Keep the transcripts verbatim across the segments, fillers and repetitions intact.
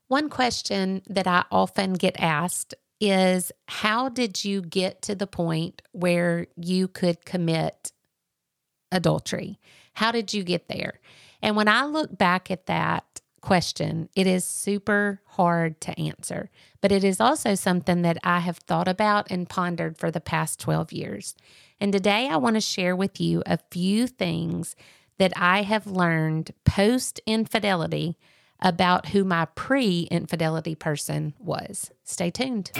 One question that I often get asked is, how did you get to the point where you could commit adultery? How did you get there? And when I look back at that question, it is super hard to answer, but it is also something that I have thought about and pondered for the past twelve years. And today I want to share with you a few things that I have learned post-infidelity about who my pre-infidelity person was. Stay tuned.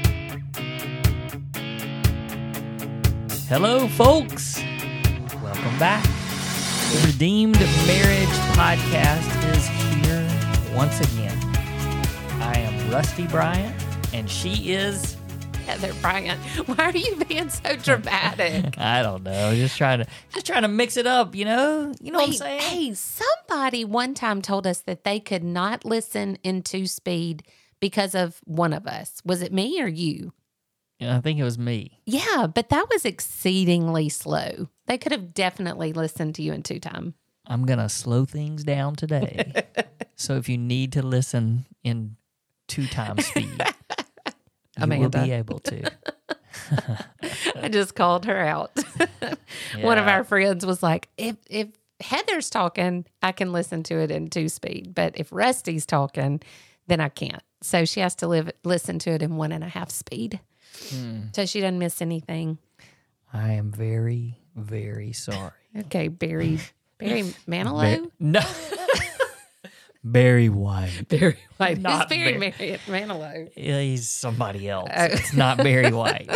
Hello, folks. Welcome back. The Redeemed Marriage Podcast is here once again. I am Rusty Bryant, and she is Heather Bryant. Why are you being so dramatic? I don't know. Just trying to just trying to mix it up, you know? You know Wait, what I'm saying? Hey, somebody one time told us that they could not listen in two speed because of one of us. Was it me or you? Yeah, I think it was me. Yeah, but that was exceedingly slow. They could have definitely listened to you in two time. I'm going to slow things down today. So if you need to listen in two times speed, you Amanda. will be able to. I just called her out. Yeah. One of our friends was like, if if Heather's talking, I can listen to it in two speed. But if Rusty's talking, then I can't. So she has to live listen to it in one and a half speed. Hmm. So she doesn't miss anything. I am very, very sorry. Okay, Barry Barry Manilow? Ba- no. Barry White. Barry White. Not Who's Barry Barry. Mar- Manilow? Yeah, he's somebody else. Oh. It's not Barry White.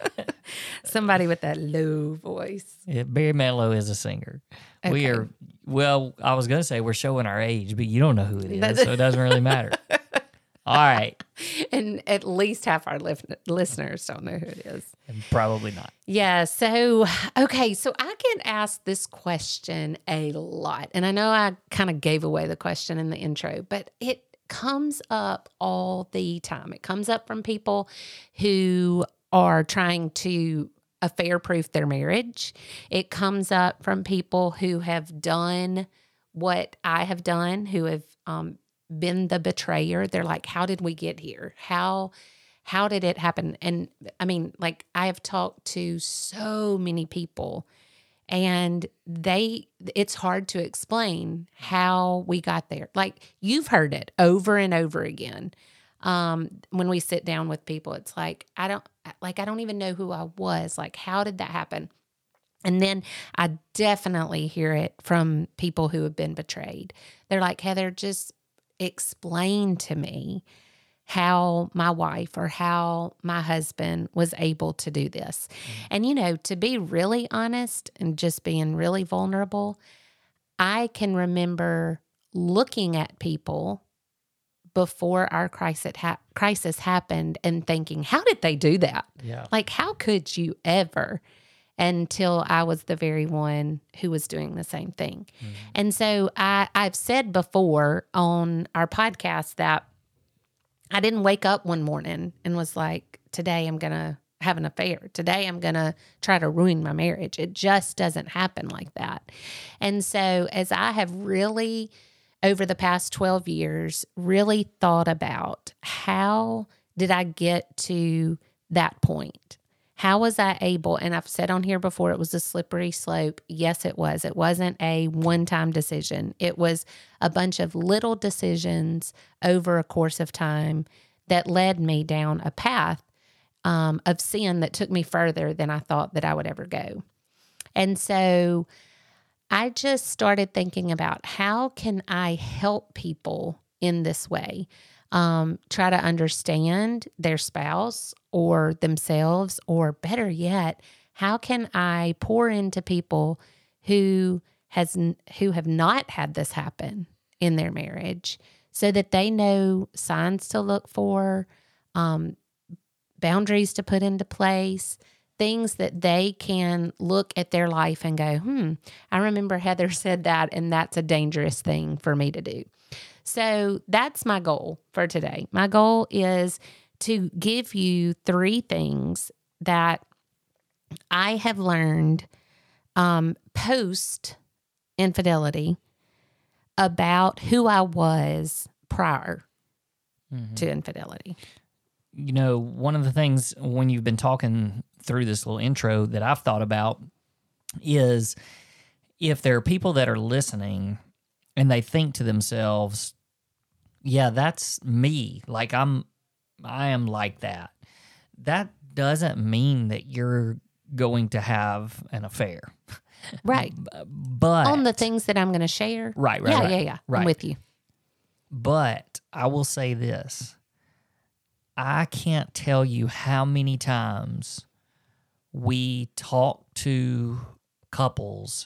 Somebody with that low voice. Yeah, Barry Manilow is a singer. We Okay. are, well, I was going to say we're showing our age, but you don't know who it is, That's- so it doesn't really matter. All right. And at least half our lif- listeners don't know who it is. And probably not. Yeah. So, okay. So I get asked this question a lot. And I know I kind of gave away the question in the intro, but it comes up all the time. It comes up from people who are trying to affair-proof their marriage. It comes up from people who have done what I have done, who have um, been the betrayer. They're like, how did we get here? How how did it happen? And I mean, like, I have talked to so many people, and they it's hard to explain how we got there. Like, you've heard it over and over again. Um, when we sit down with people, it's like, I don't like I don't even know who I was. Like, how did that happen? And then I definitely hear it from people who have been betrayed. They're like, Heather, just explain to me how my wife or how my husband was able to do this. Mm-hmm. And, you know, to be really honest and just being really vulnerable, I can remember looking at people before our crisis, ha- crisis happened and thinking, how did they do that? Yeah. Like, how could you ever? Until I was the very one who was doing the same thing. Mm-hmm. And so I, I've said before on our podcast that I didn't wake up one morning and was like, today I'm going to have an affair. Today I'm going to try to ruin my marriage. It just doesn't happen like that. And so as I have really, over the past twelve years, really thought about how did I get to that point? How was I able, and I've said on here before, it was a slippery slope. Yes, it was. It wasn't a one-time decision. It was a bunch of little decisions over a course of time that led me down a path um, of sin that took me further than I thought that I would ever go. And so I just started thinking about, how can I help people in this way? Um, try to understand their spouse or themselves, or better yet, how can I pour into people who has who have not had this happen in their marriage, so that they know signs to look for, um, boundaries to put into place, things that they can look at their life and go, hmm, I remember Heather said that, and that's a dangerous thing for me to do. So that's my goal for today. My goal is to give you three things that I have learned um, post infidelity about who I was prior mm-hmm. to infidelity. You know, one of the things when you've been talking through this little intro that I've thought about is if there are people that are listening and they think to themselves, yeah, that's me. Like I'm, I am like that. That doesn't mean that you're going to have an affair. Right. But on the things that I'm going to share. Right, right, yeah, right. Yeah, yeah, right. I'm with you. But I will say this. I can't tell you how many times we talk to couples,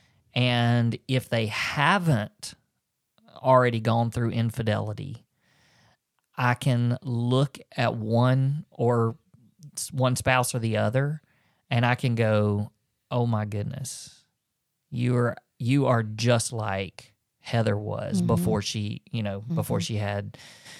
and if they haven't already gone through infidelity, I can look at one or one spouse or the other, and I can go, "Oh my goodness, you are you are just like Heather was mm-hmm. before she, you know, mm-hmm. before she had,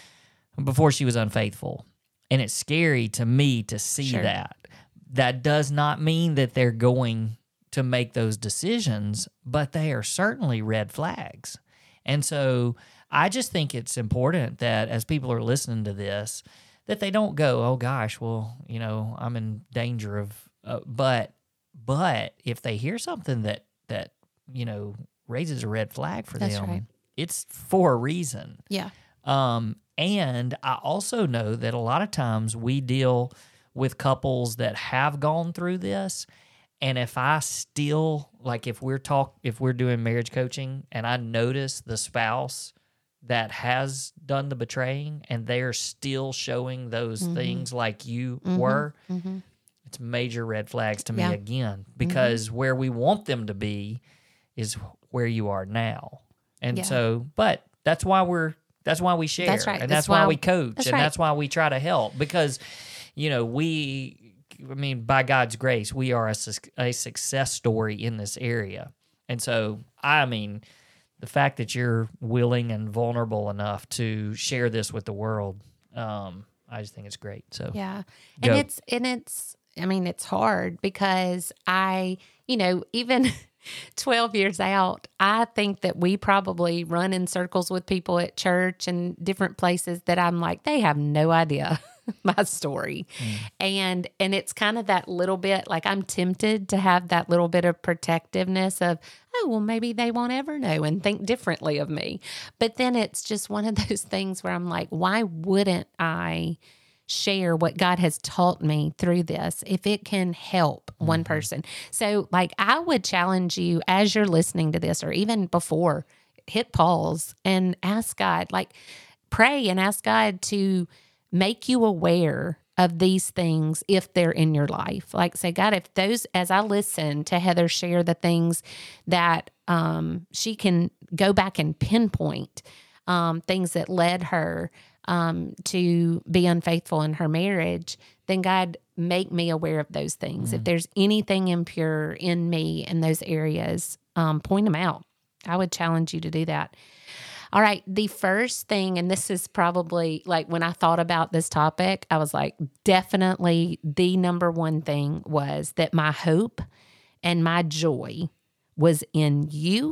before she was unfaithful." And it's scary to me to see sure. that. That does not mean that they're going to make those decisions, but they are certainly red flags. And so I just think it's important that as people are listening to this, that they don't go, "Oh gosh, well, you know, I'm in danger of," uh, but, but if they hear something that, that, you know, raises a red flag for That's them, right. it's for a reason. Yeah. Um, and I also know that a lot of times we deal with couples that have gone through this. And if I still, like if we're talk, if we're doing marriage coaching and I notice the spouse that has done the betraying and they're still showing those mm-hmm. things like you mm-hmm. were, mm-hmm. it's major red flags to yeah. me again, because mm-hmm. where we want them to be is where you are now. And yeah. so, but that's why we're, that's why we share. That's right. And that's, that's why, why we coach. that's and right. that's why we try to help, because, you know, we, I mean, by God's grace, we are a, a success story in this area. And so, I mean, the fact that you're willing and vulnerable enough to share this with the world, um, I just think it's great. So yeah. Go. And it's, and it's, I mean, it's hard because I, you know, even twelve years out, I think that we probably run in circles with people at church and different places that I'm like, they have no idea my story. Mm. And, and it's kind of that little bit, like I'm tempted to have that little bit of protectiveness of, oh, well, maybe they won't ever know and think differently of me. But then it's just one of those things where I'm like, why wouldn't I share what God has taught me through this if it can help mm-hmm. one person? So like I would challenge you as you're listening to this or even before, hit pause and ask God, like pray and ask God to make you aware of these things if they're in your life. Like say, God, if those, as I listen to Heather share the things that um, she can go back and pinpoint um, things that led her Um, to be unfaithful in her marriage, then God, make me aware of those things. Mm. If there's anything impure in me in those areas, um, point them out. I would challenge you to do that. All right. The first thing, and this is probably like when I thought about this topic, I was like, definitely the number one thing was that my hope and my joy was in you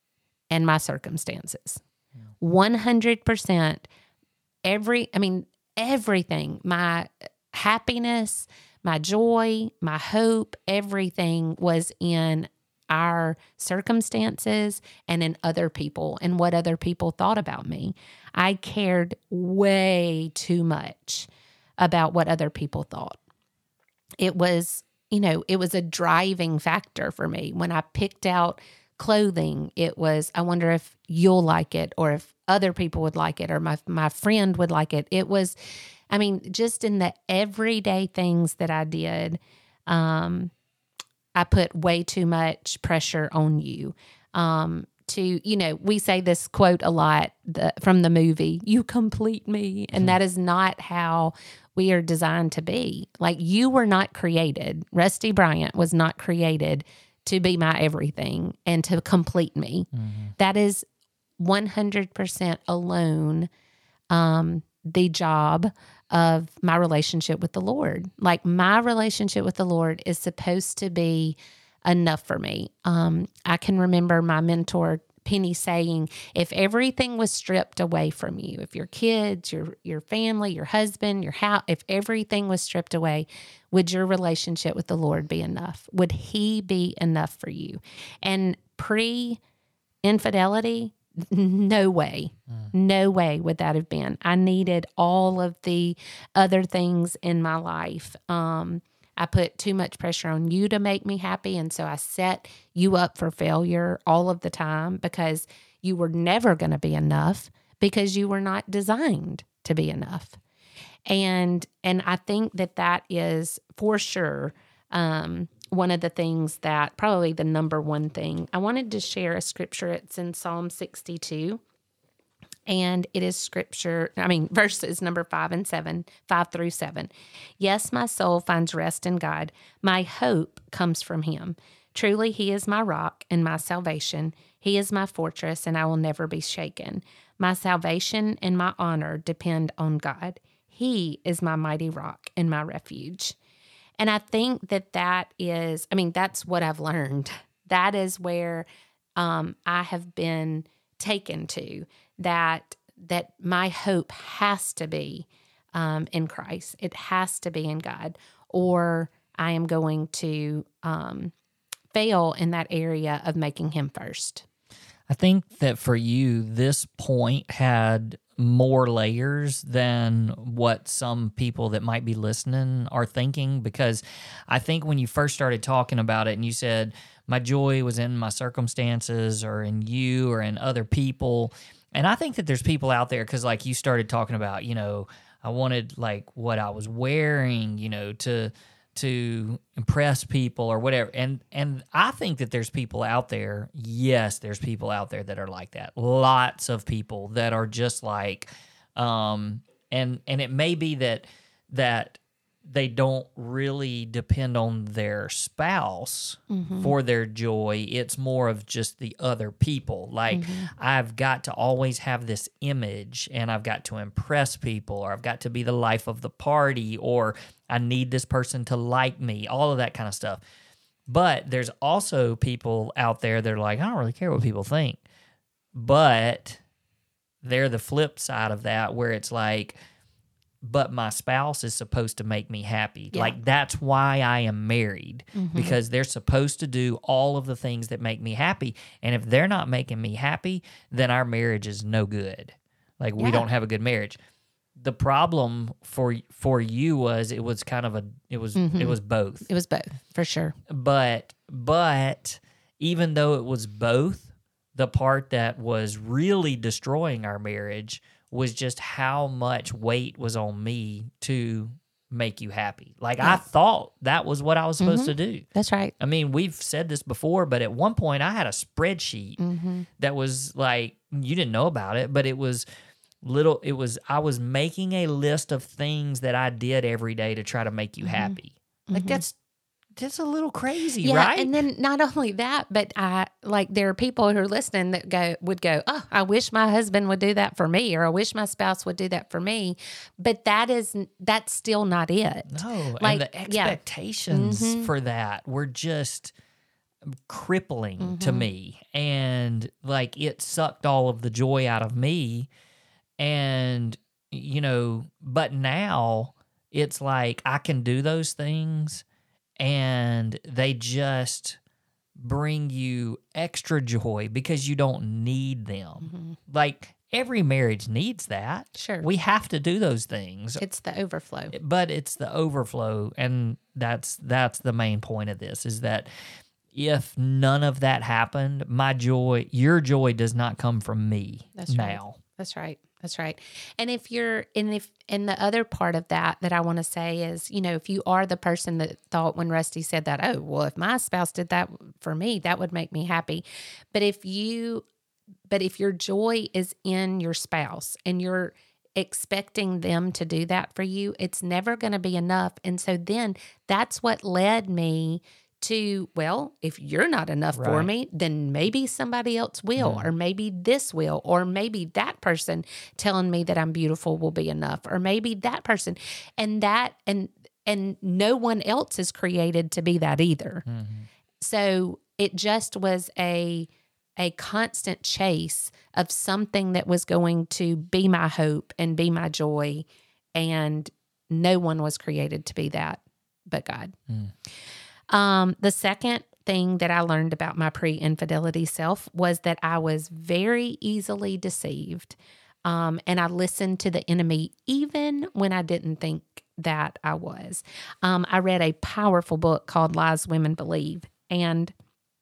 and my circumstances. Yeah. one hundred percent. Every, I mean, everything, my happiness, my joy, my hope, everything was in our circumstances and in other people and what other people thought about me. I cared way too much about what other people thought. It was, you know, it was a driving factor for me. When I picked out clothing, it was, I wonder if you'll like it or if other people would like it or my my friend would like it. It was, I mean, just in the everyday things that I did, um, I put way too much pressure on you. Um, to, you know, we say this quote a lot the, from the movie, you complete me. And mm-hmm. that is not how we are designed to be. Like you were not created. Rusty Bryant was not created to be my everything and to complete me. Mm-hmm. That is one hundred percent alone um, the job of my relationship with the Lord. Like my relationship with the Lord is supposed to be enough for me. Um, I can remember my mentor Penny saying, if everything was stripped away from you, if your kids, your your family, your husband, your house, if everything was stripped away, would your relationship with the Lord be enough? Would He be enough for you? And pre-infidelity, no way, mm. no way would that have been. I needed all of the other things in my life. Um, I put too much pressure on you to make me happy. And so I set you up for failure all of the time because you were never going to be enough because you were not designed to be enough. And, and I think that that is for sure, um, one of the things that probably the number one thing. I wanted to share a scripture. It's in Psalm sixty-two. And it is scripture, I mean, verses number five and seven, five through seven. Yes, my soul finds rest in God. My hope comes from Him. Truly, He is my rock and my salvation. He is my fortress, and I will never be shaken. My salvation and my honor depend on God. He is my mighty rock and my refuge. And I think that that is, I mean, that's what I've learned. That is where um, I have been taken to. That that my hope has to be um, in Christ. It has to be in God, or I am going to um, fail in that area of making Him first. I think that for you, this point had more layers than what some people that might be listening are thinking, because I think when you first started talking about it and you said, my joy was in my circumstances or in you or in other people. And I think that there's people out there, because like you started talking about, you know, I wanted like what I was wearing, you know, to to impress people or whatever. And and I think that there's people out there, yes, there's people out there that are like that. Lots of people that are just like, um, and and it may be that that they don't really depend on their spouse mm-hmm. for their joy. It's more of just the other people. Like, mm-hmm. I've got to always have this image, and I've got to impress people, or I've got to be the life of the party, or I need this person to like me, all of that kind of stuff. But there's also people out there that are like, I don't really care what people think. But they're the flip side of that, where it's like, but my spouse is supposed to make me happy. Yeah. Like, that's why I am married, mm-hmm. because they're supposed to do all of the things that make me happy. And if they're not making me happy, then our marriage is no good. Like, yeah. we don't have a good marriage. The problem for for you was it was kind of a it was mm-hmm. it was both. It was both, for sure. But but even though it was both, the part that was really destroying our marriage was just how much weight was on me to make you happy. Like, yeah. I thought that was what I was supposed mm-hmm. to do. That's right. I mean, we've said this before, but at one point I had a spreadsheet mm-hmm. that was like, you didn't know about it, but it was little, it was, I was making a list of things that I did every day to try to make you mm-hmm. happy. Like, mm-hmm. that's, That's a little crazy, yeah, right? And then not only that, but I like there are people who are listening that go would go, oh, I wish my husband would do that for me, or I wish my spouse would do that for me. But that is that's still not it. No, like, and the expectations yeah. mm-hmm. for that were just crippling mm-hmm. to me, and like it sucked all of the joy out of me. And you know, but now it's like I can do those things, and they just bring you extra joy because you don't need them. Mm-hmm. Like, every marriage needs that. Sure. We have to do those things. It's the overflow. But it's the overflow, and that's that's the main point of this, is that if none of that happened, my joy, your joy does not come from me that's now. Right. That's right. That's right. And if you're, and if, and the other part of that that I want to say is, you know, if you are the person that thought when Rusty said that, oh, well, if my spouse did that for me, that would make me happy. But if you, but if your joy is in your spouse and you're expecting them to do that for you, it's never going to be enough. And so then that's what led me to, well, if you're not enough right. for me, then maybe somebody else will, mm. or maybe this will, or maybe that person telling me that I'm beautiful will be enough, or maybe that person, and that, and, and no one else is created to be that either. Mm-hmm. So it just was a, a constant chase of something that was going to be my hope and be my joy. And no one was created to be that but God. Mm. Um, the second thing that I learned about my pre-infidelity self was that I was very easily deceived. Um, and I listened to the enemy even when I didn't think that I was. Um, I read a powerful book called Lies Women Believe. And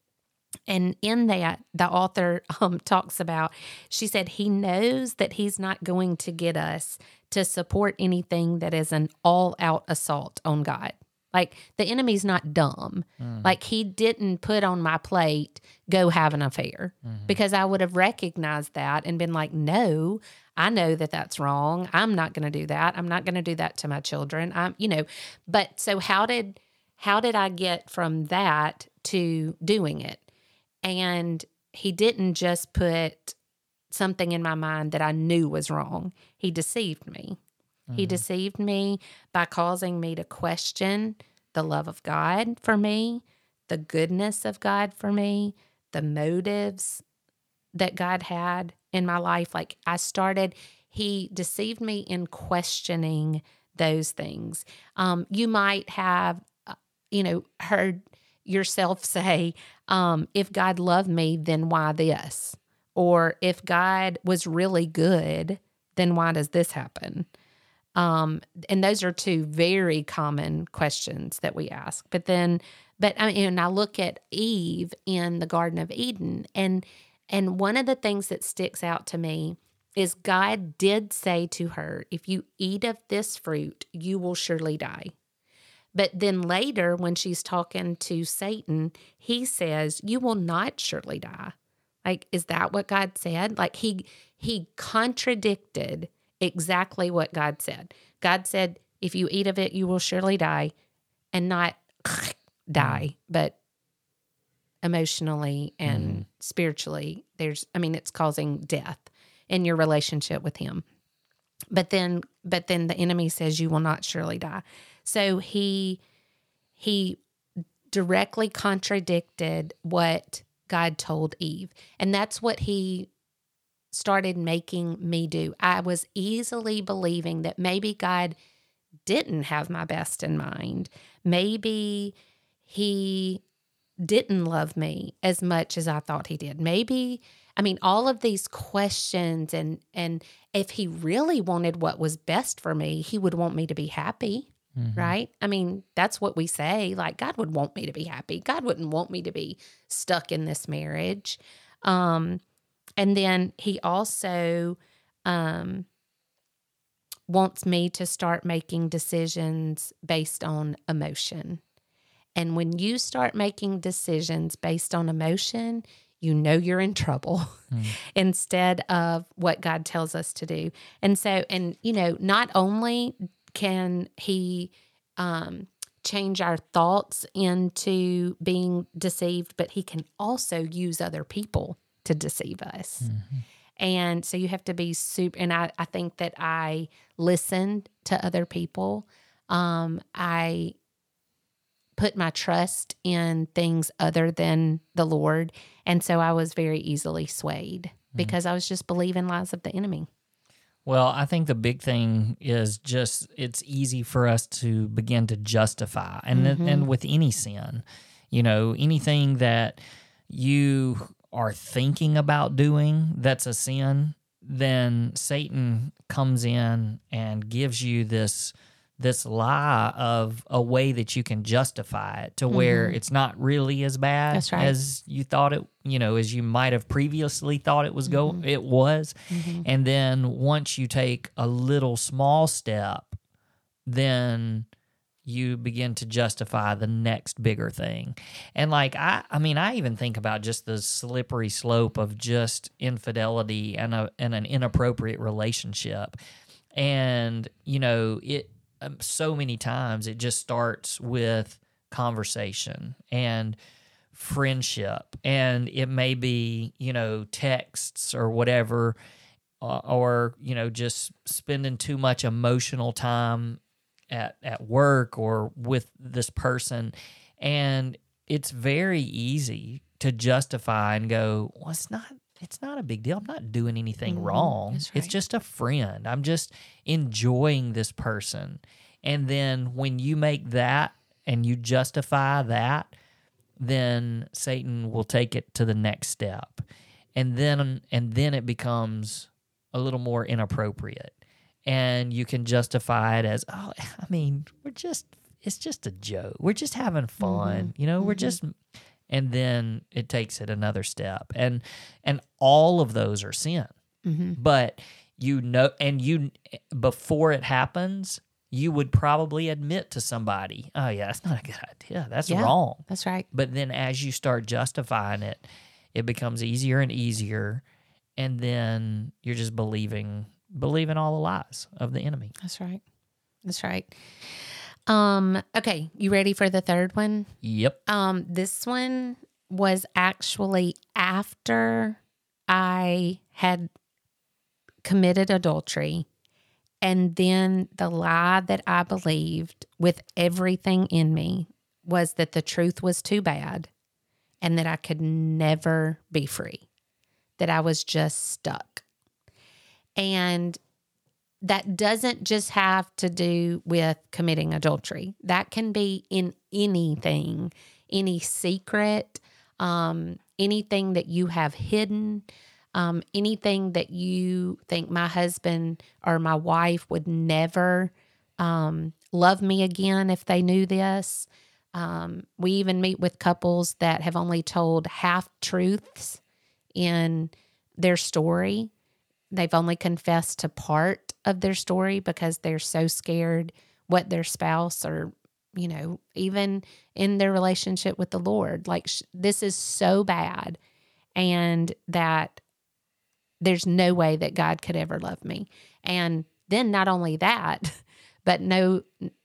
And in that, the author um, talks about, she said, he knows that he's not going to get us to support anything that is an all-out assault on God. Like, the enemy's not dumb. Mm. Like, he didn't put on my plate, go have an affair. Mm-hmm. Because I would have recognized that and been like, no, I know that that's wrong. I'm not going to do that. I'm not going to do that to my children. I'm, you know, but so how did, how did I get from that to doing it? And he didn't just put something in my mind that I knew was wrong. He deceived me. Mm-hmm. He deceived me by causing me to question the love of God for me, the goodness of God for me, the motives that God had in my life. Like, I started, he deceived me in questioning those things. Um, you might have, uh, you know, heard yourself say, um, if God loved me, then why this? Or if God was really good, then why does this happen? Um, and those are two very common questions that we ask. But then, but I mean, and I look at Eve in the Garden of Eden, and and one of the things that sticks out to me is God did say to her, if you eat of this fruit, you will surely die. But then later, when she's talking to Satan, he says, you will not surely die. Like, is that what God said? Like, he he contradicted exactly what God said. God said, if you eat of it, you will surely die, and not die, but emotionally and mm. spiritually. There's, I mean, it's causing death in your relationship with him. But then, but then the enemy says, you will not surely die. So he he directly contradicted what God told Eve. And that's what he started making me do. I was easily believing that maybe God didn't have my best in mind. Maybe he didn't love me as much as I thought he did. Maybe, I mean, all of these questions, and and if he really wanted what was best for me, he would want me to be happy. Mm-hmm. Right? I mean, that's what we say. Like, God would want me to be happy. God wouldn't want me to be stuck in this marriage. Um, and then he also um, wants me to start making decisions based on emotion. And when you start making decisions based on emotion, you know you're in trouble mm. instead of what God tells us to do. And so, and, you know, not only can he um, change our thoughts into being deceived, but he can also use other people to deceive us. Mm-hmm. And so you have to be super, and I, I think that I listened to other people. Um, I put my trust in things other than the Lord. And so I was very easily swayed mm-hmm. because I was just believing lies of the enemy. Well, I think the big thing is just it's easy for us to begin to justify. And mm-hmm. and with any sin, you know, anything that you are thinking about doing that's a sin, then Satan comes in and gives you this this lie of a way that you can justify it to mm-hmm. where it's not really as bad That's right. as you thought it, you know, as you might have previously thought it was go mm-hmm. it was. Mm-hmm. And then once you take a little small step, then you begin to justify the next bigger thing. And like, I, I mean, I even think about just the slippery slope of just infidelity and a, and an inappropriate relationship. And, you know, it, Um, so many times it just starts with conversation and friendship, and it may be, you know, texts or whatever, uh, or, you know, just spending too much emotional time at, at work or with this person. And it's very easy to justify and go, well, it's not it's not a big deal. I'm not doing anything Mhm. wrong. That's It's right. just a friend. I'm just enjoying this person. And then when you make that and you justify that, then Satan will take it to the next step. And then and then it becomes a little more inappropriate. And you can justify it as, oh, I mean, we're just it's just a joke. We're just having fun. Mhm. You know, we're Mhm. just and then it takes it another step. And and all of those are sin. Mhm. But you know, and you before it happens, you would probably admit to somebody, oh yeah, that's not a good idea. That's Yeah. wrong. That's right. But then as you start justifying it, it becomes easier and easier, and then you're just believing believing all the lies of the enemy. That's right. That's right. Um, okay, you ready for the third one? Yep. Um, this one was actually after I had committed adultery. And then the lie that I believed with everything in me was that the truth was too bad and that I could never be free, that I was just stuck. And that doesn't just have to do with committing adultery. That can be in anything, any secret, um, anything that you have hidden, um, anything that you think my husband or my wife would never um, love me again if they knew this. Um, we even meet with couples that have only told half truths in their story. They've only confessed to part of their story because they're so scared what their spouse or, you know, even in their relationship with the Lord, like sh- this is so bad and that there's no way that God could ever love me. And then not only that, but no,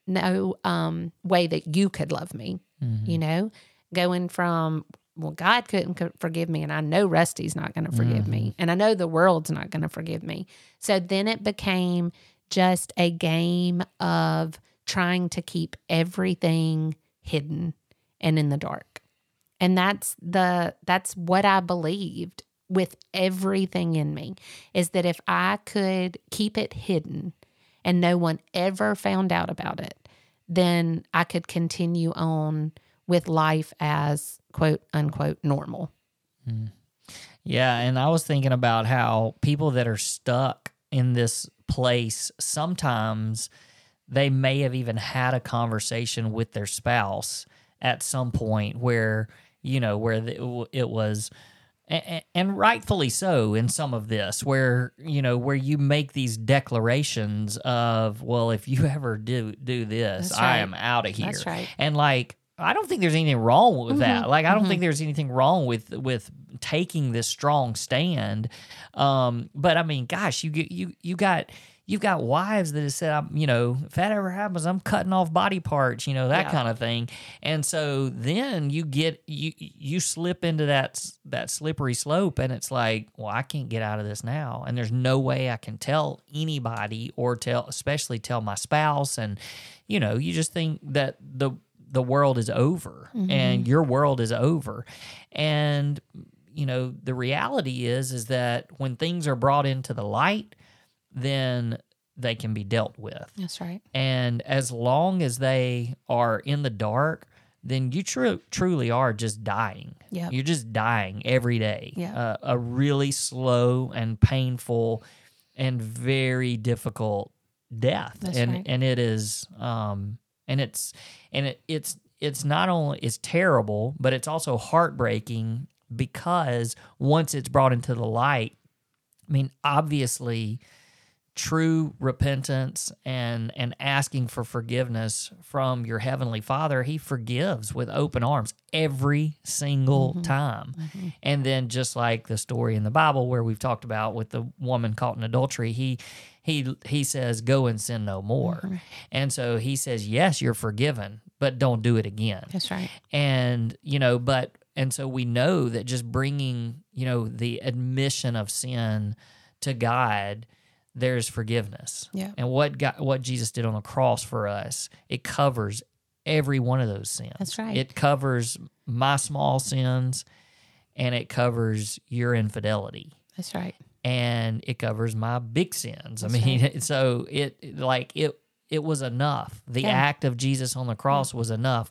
no um, way that you could love me, Mm-hmm. you know, going from, well, God couldn't co- forgive me, and I know Rusty's not going to forgive Mm-hmm. me, and I know the world's not going to forgive me. So then it became just a game of trying to keep everything hidden and in the dark. And that's the that's what I believed with everything in me, is that if I could keep it hidden and no one ever found out about it, then I could continue on with life as quote unquote normal. Mm. Yeah, and I was thinking about how people that are stuck in this place, sometimes they may have even had a conversation with their spouse at some point where, you know, where the, it was, and, and rightfully so in some of this, where, you know, where you make these declarations of, well, if you ever do do this, That's I right. am out of here. That's right. And like, I don't think there's anything wrong with Mhm. that. Like, I don't Mhm. think there's anything wrong with with taking this strong stand. Um, but I mean, gosh, you get you you got you've got wives that have said, I'm, you know, if that ever happens, I'm cutting off body parts, you know, that Yeah. kind of thing. And so then you get you you slip into that that slippery slope, and it's like, well, I can't get out of this now, and there's no way I can tell anybody, or tell, especially tell my spouse. And you know, you just think that the the world is over, Mhm. and your world is over. And you know, the reality is is that when things are brought into the light, then they can be dealt with. That's right. And as long as they are in the dark, then you tru- truly are just dying. Yep. You're just dying every day. Yeah. Uh, a really slow and painful and very difficult death. That's and right. and it is um and it's and it, it's it's not only it's terrible, but it's also heartbreaking, because once it's brought into the light, I mean, obviously true repentance and and asking for forgiveness from your heavenly Father, he forgives with open arms every single Mhm. time. Mhm. And then, just like the story in the Bible where we've talked about with the woman caught in adultery, he he he says, go and sin no more. Mhm. And so he says, yes, you're forgiven, but don't do it again. That's right. And, you know, but, and so we know that just bringing, you know, the admission of sin to God, there's forgiveness. Yeah. And what God, what Jesus did on the cross for us, it covers every one of those sins. That's right. It covers my small sins, and it covers your infidelity. That's right. And it covers my big sins. That's I mean, right. so it like it it was enough. The Yeah. act of Jesus on the cross was enough.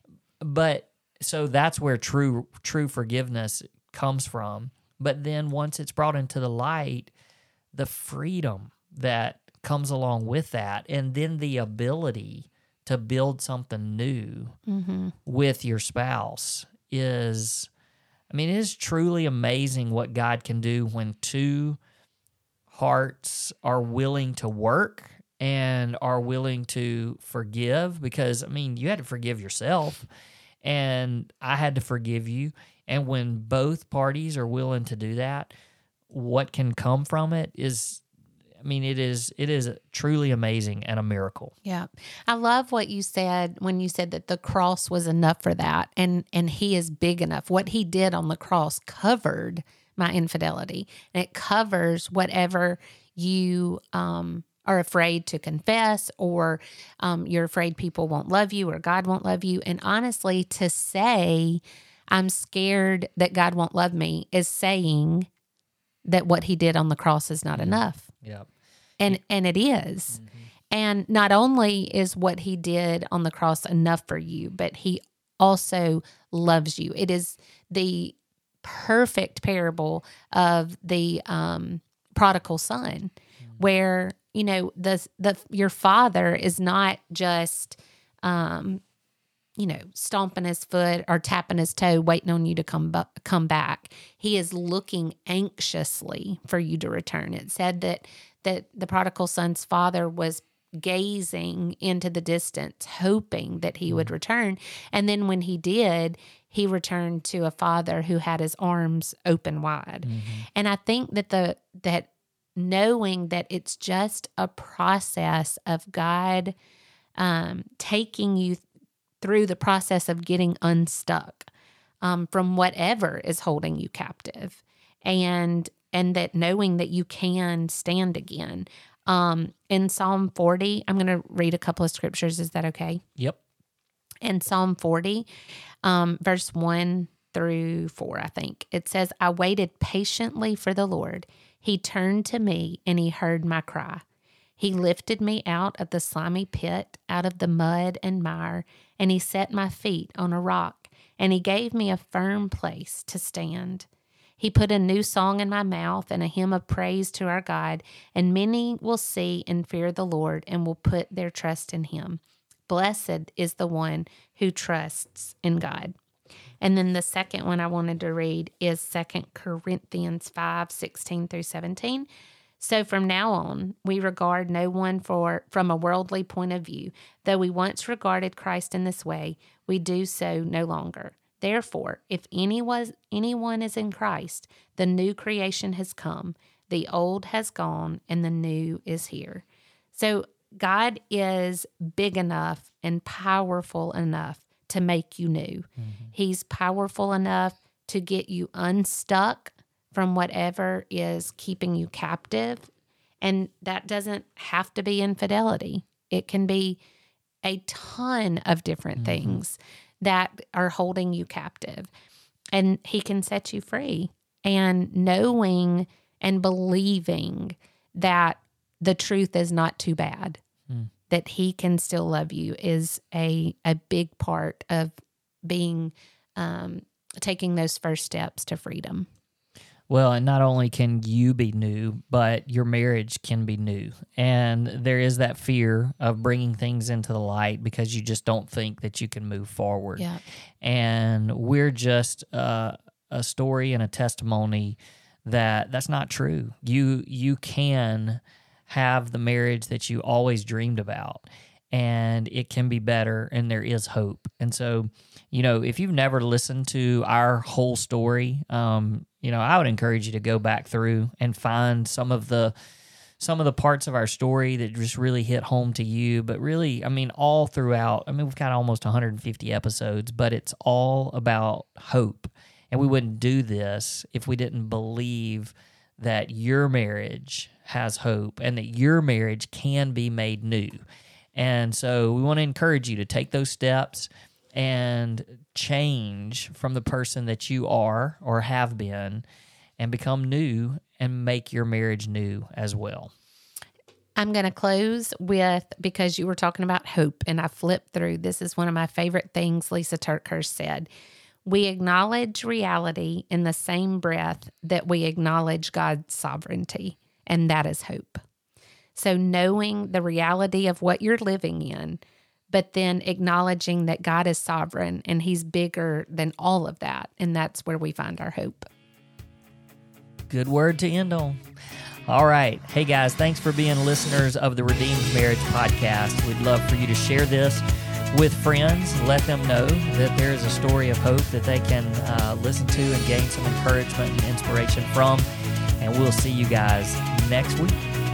But so that's where true true forgiveness comes from. But then once it's brought into the light, the freedom that comes along with that, and then the ability to build something new Mm-hmm. with your spouse is, I mean, it is truly amazing what God can do when two hearts are willing to work and are willing to forgive. Because, I mean, you had to forgive yourself, and I had to forgive you. And when both parties are willing to do that, what can come from it is, I mean, it is it is truly amazing and a miracle. Yeah. I love what you said when you said that the cross was enough for that, and and he is big enough. What he did on the cross covered my infidelity, and it covers whatever you um are afraid to confess, or um, you're afraid people won't love you or God won't love you. And honestly, to say I'm scared that God won't love me is saying that what he did on the cross is not enough. Yeah. And and it is. Mm-hmm. And not only is what he did on the cross enough for you, but he also loves you. It is the perfect parable of the um, prodigal son, mm-hmm. where, you know, the the your father is not just um, you know, stomping his foot or tapping his toe, waiting on you to come bu- come back. He is looking anxiously for you to return. It said that that the prodigal son's father was gazing into the distance, hoping that he would return. And then when he did, he returned to a father who had his arms open wide. Mm-hmm. And I think that the that knowing that it's just a process of God um, taking you through the process of getting unstuck um, from whatever is holding you captive, and and that knowing that you can stand again. Um, in Psalm forty, I'm going to read a couple of scriptures. Is that okay? Yep. In Psalm forty, um, verse one through four, I think, it says, I waited patiently for the Lord. He turned to me and he heard my cry. He lifted me out of the slimy pit, out of the mud and mire, and he set my feet on a rock, and he gave me a firm place to stand. He put a new song in my mouth and a hymn of praise to our God, and many will see and fear the Lord and will put their trust in him. Blessed is the one who trusts in God. And then the second one I wanted to read is Second Corinthians five, sixteen through seventeen. So from now on, we regard no one for from a worldly point of view. Though we once regarded Christ in this way, we do so no longer. Therefore, if anyone, anyone is in Christ, the new creation has come, the old has gone, and the new is here. So God is big enough and powerful enough to make you new. Mm-hmm. He's powerful enough to get you unstuck from whatever is keeping you captive. And that doesn't have to be infidelity. It can be a ton of different mm-hmm. things that are holding you captive. And he can set you free. And knowing and believing that the truth is not too bad, mm. that he can still love you is a, a big part of being, um, taking those first steps to freedom. Well, and not only can you be new, but your marriage can be new. And there is that fear of bringing things into the light because you just don't think that you can move forward. Yeah. And we're just uh, a story and a testimony that that's not true. You you can have the marriage that you always dreamed about, and it can be better, and there is hope. And so, you know, if you've never listened to our whole story, um, you know, I would encourage you to go back through and find some of the some of the parts of our story that just really hit home to you. But really, I mean, all throughout, I mean, we've got almost one hundred fifty episodes, but it's all about hope. And we wouldn't do this if we didn't believe that your marriage has hope and that your marriage can be made new. And so we want to encourage you to take those steps and change from the person that you are or have been and become new and make your marriage new as well. I'm going to close with, because you were talking about hope, and I flipped through. This is one of my favorite things Lisa TerKeurst said. We acknowledge reality in the same breath that we acknowledge God's sovereignty, and that is hope. So knowing the reality of what you're living in, but then acknowledging that God is sovereign and He's bigger than all of that, and that's where we find our hope. Good word to end on. All right. Hey, guys, thanks for being listeners of the Redeemed Marriage Podcast. We'd love for you to share this with friends. Let them know that there is a story of hope that they can uh, listen to and gain some encouragement and inspiration from. And we'll see you guys next week.